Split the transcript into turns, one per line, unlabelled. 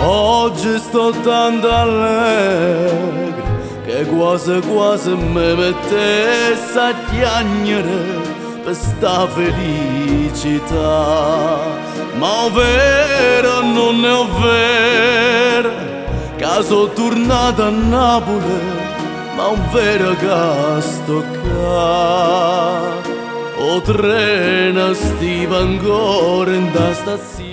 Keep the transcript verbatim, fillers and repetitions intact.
Oggi sto tanto allegro che quasi quasi mi mettesse a piangere per sta felicità. Ma è vero, non è vero, che sono tornato a Napoli, ma è vero che sto qua. O treno stiva ancora in da stazione.